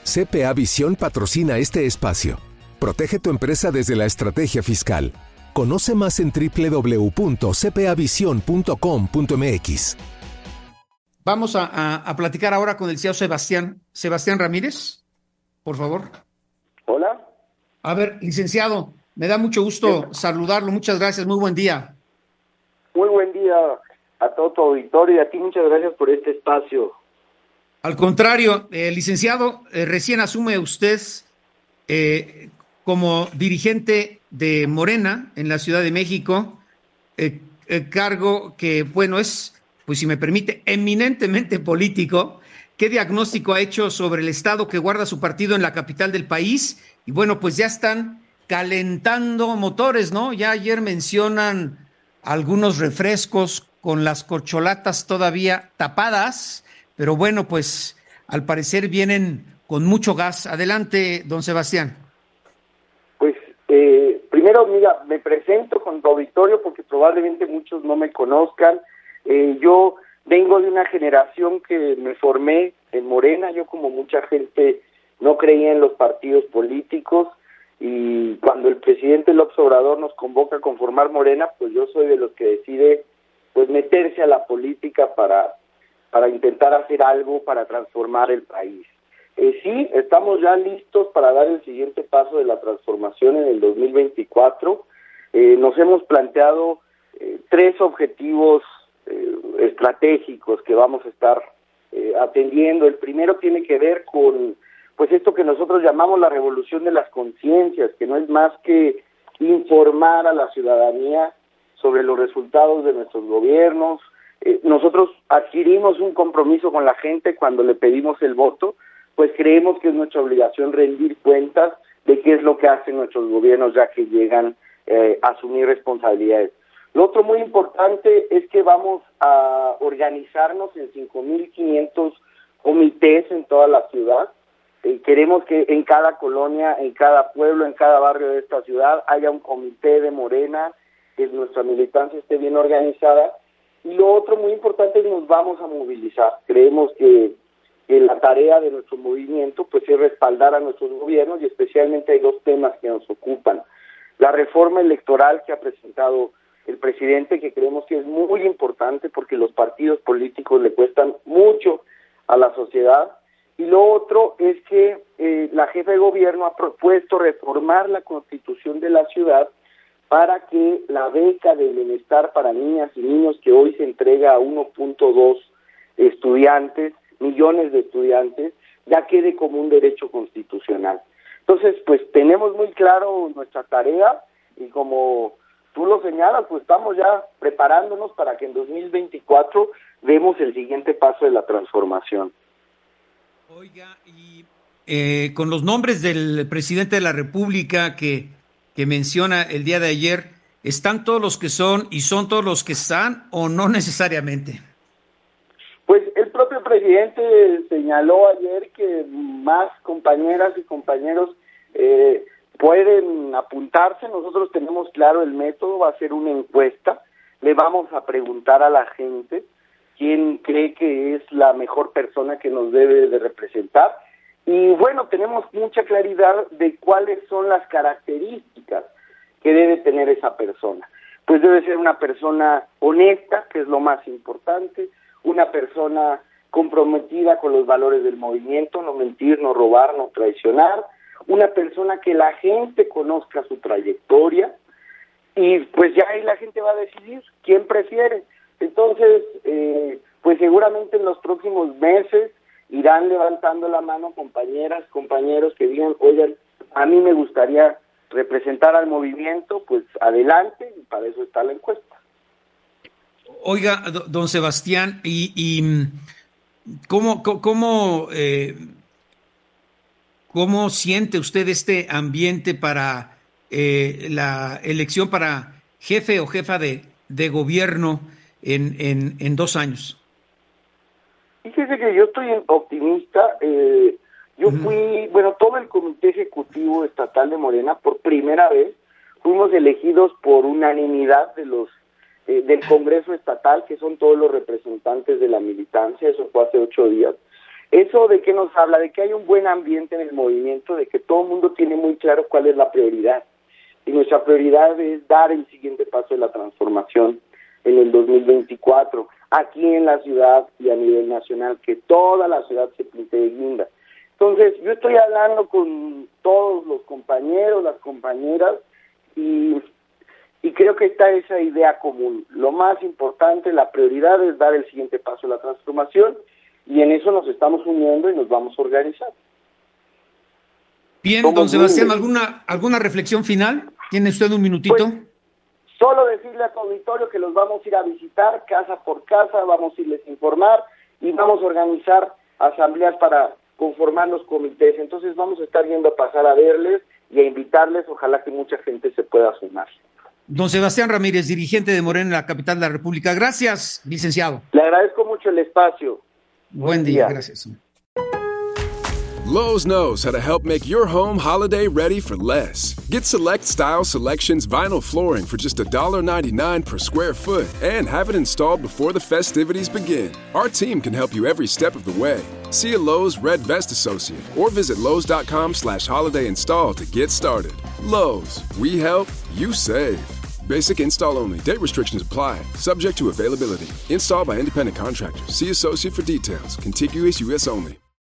CPA Visión patrocina este espacio. Protege tu empresa desde la estrategia fiscal. Conoce más en www.cpavision.com.mx. Vamos a platicar ahora con el licenciado Sebastián Ramírez, por favor. Hola. A ver, licenciado, me da mucho gusto saludarlo. Muchas gracias, muy buen día. Muy buen día a todo tu auditorio y a ti muchas gracias por este espacio. Al contrario, licenciado, recién asume usted como dirigente de Morena en la Ciudad de México, cargo que, bueno, es, pues si me permite, eminentemente político. ¿Qué diagnóstico ha hecho sobre el estado que guarda su partido en la capital del país? Y bueno, pues ya están calentando motores, ¿no? Ya ayer mencionan algunos refrescos con las corcholatas todavía tapadas, pero bueno, pues al parecer vienen con mucho gas. Adelante, don Sebastián. Pues primero, mira, me presento con tu auditorio porque probablemente muchos no me conozcan. Yo vengo de una generación que me formé en Morena. Yo, como mucha gente, no creía en los partidos políticos, y cuando el presidente López Obrador nos convoca a conformar Morena, pues yo soy de los que decide pues meterse a la política para intentar hacer algo para transformar el país. Sí, estamos ya listos para dar el siguiente paso de la transformación en el 2024. Nos hemos planteado 3 objetivos estratégicos que vamos a estar atendiendo. El primero tiene que ver con pues esto que nosotros llamamos la revolución de las conciencias, que no es más que informar a la ciudadanía sobre los resultados de nuestros gobiernos. Nosotros adquirimos un compromiso con la gente cuando le pedimos el voto, pues creemos que es nuestra obligación rendir cuentas de qué es lo que hacen nuestros gobiernos ya que llegan a asumir responsabilidades. Lo otro muy importante es que vamos a organizarnos en 5,500 comités en toda la ciudad. Queremos que en cada colonia, en cada pueblo, en cada barrio de esta ciudad haya un comité de Morena, que nuestra militancia esté bien organizada. Y lo otro muy importante es que nos vamos a movilizar. Creemos que la tarea de nuestro movimiento pues es respaldar a nuestros gobiernos, y especialmente hay 2 temas que nos ocupan. La reforma electoral que ha presentado el presidente, que creemos que es muy importante porque los partidos políticos le cuestan mucho a la sociedad. Y lo otro es que la jefa de gobierno ha propuesto reformar la constitución de la ciudad para que la beca de bienestar para niñas y niños, que hoy se entrega a 1.2 millones de estudiantes, ya quede como un derecho constitucional. Entonces, pues tenemos muy claro nuestra tarea, y como tú lo señalas, pues estamos ya preparándonos para que en 2024 demos el siguiente paso de la transformación. Oiga, y con los nombres del presidente de la República que menciona el día de ayer, ¿están todos los que son y son todos los que están, o no necesariamente? Pues el propio presidente señaló ayer que más compañeras y compañeros pueden apuntarse. Nosotros tenemos claro el método, va a ser una encuesta. Le vamos a preguntar a la gente quién cree que es la mejor persona que nos debe de representar. Y bueno, tenemos mucha claridad de cuáles son las características que debe tener esa persona. Pues debe ser una persona honesta, que es lo más importante, una persona comprometida con los valores del movimiento, no mentir, no robar, no traicionar, una persona que la gente conozca su trayectoria, y pues ya ahí la gente va a decidir quién prefiere. Entonces, pues seguramente en los próximos meses irán levantando la mano compañeras, compañeros que digan, oigan, a mí me gustaría representar al movimiento, pues adelante, y para eso está la encuesta. Oiga, don Sebastián, y ¿cómo siente usted este ambiente para la elección para jefe o jefa de gobierno en 2 años? Fíjese que yo estoy optimista. Yo fui, todo el comité ejecutivo estatal de Morena, por primera vez, fuimos elegidos por unanimidad de los del Congreso Estatal, que son todos los representantes de la militancia. Eso fue hace 8 días. ¿Eso de qué nos habla? De que hay un buen ambiente en el movimiento, de que todo el mundo tiene muy claro cuál es la prioridad. Y nuestra prioridad es dar el siguiente paso de la transformación en el 2024, aquí en la ciudad y a nivel nacional, que toda la ciudad se pinte de guinda. Entonces, yo estoy hablando con todos los compañeros, las compañeras, y creo que está esa idea común. Lo más importante, la prioridad es dar el siguiente paso de la transformación, y en eso nos estamos uniendo y nos vamos a organizar. Bien, don Sebastián, ¿alguna reflexión final? ¿Tiene usted un minutito? Pues, solo decirle a tu auditorio que los vamos a ir a visitar casa por casa, vamos a irles a informar y vamos a organizar asambleas para conformar los comités. Entonces vamos a estar yendo a pasar a verles y a invitarles, ojalá que mucha gente se pueda sumar. Don Sebastián Ramírez, dirigente de Morena en la capital de la República. Gracias, licenciado. Le agradezco mucho el espacio. Buen día, gracias. Lowe's knows how to help make your home holiday ready for less. Get Select Style Selections vinyl flooring for just $1.99 per square foot and have it installed before the festivities begin. Our team can help you every step of the way. See a Lowe's Red Vest associate or visit Lowe's.com/holiday install to get started. Lowe's, we help, you save. Basic install only. Date restrictions apply. Subject to availability. Installed by independent contractors. See associate for details. Contiguous U.S. only.